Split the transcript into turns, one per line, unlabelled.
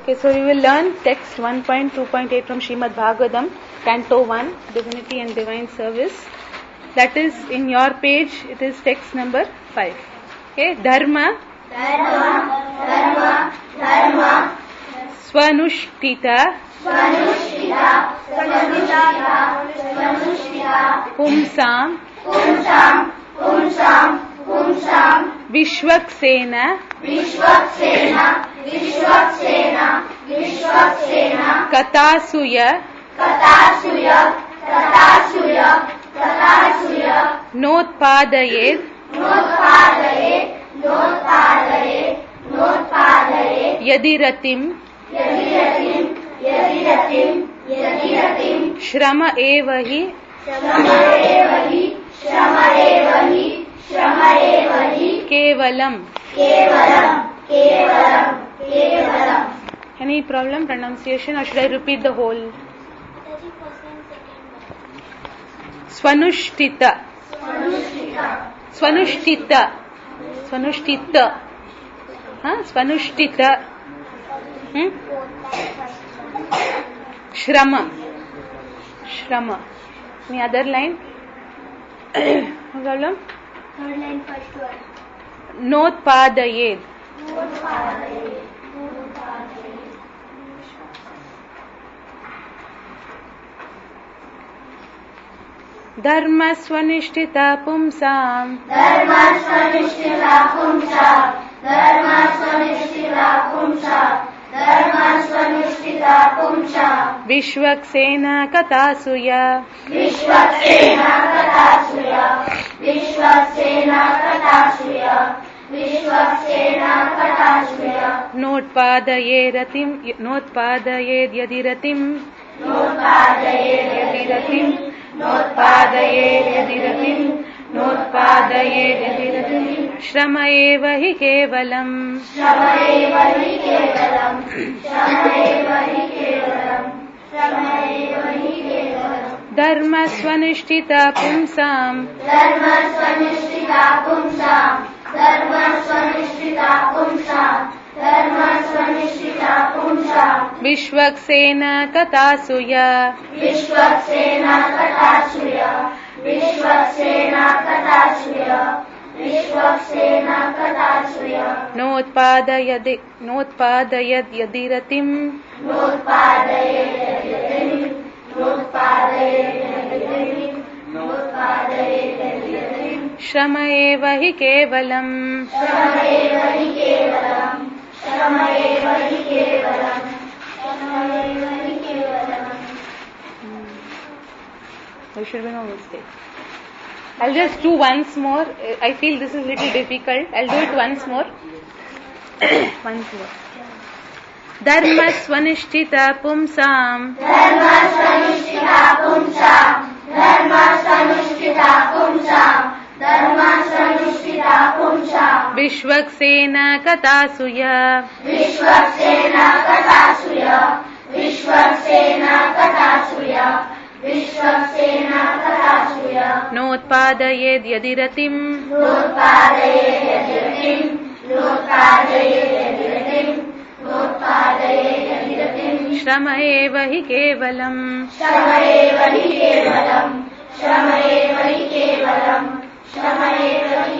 Okay, so we will learn text 1.2.8 from Srimad Bhagavatam, Canto 1, Divinity and Divine Service. That is in your page, it is text number 5. Okay, Dharma, Swanushtita, Pumsam, Vishwaksena, Katasuya, Notpadayed, Yadiratim, Shrama evahi, Kevalam. Any problem pronunciation or should I repeat the whole? Swanushtita. Swanushtita. Swanushtita. Swanushtita. Shrama. Shrama. Any other line? No problem?
Third line, first word.
Notpadayed. Dharma swanishtita pumsam. Vishwaksena katasuya. Notpadayed yadiratim. Shrama evahi kevalam. Dharma swanishtita pumsam. Vishwaksena katasuya. Notpadayad yadiratim. Shrama evahi kevalam. There should be no mistake. I'll just do once more. I feel this is little difficult. I'll do it once more. Once more. Dharma swanishtita pumsam. Vishwaksena katasuya. Notpadayed yadiratim. Shrama evahi kevalam. There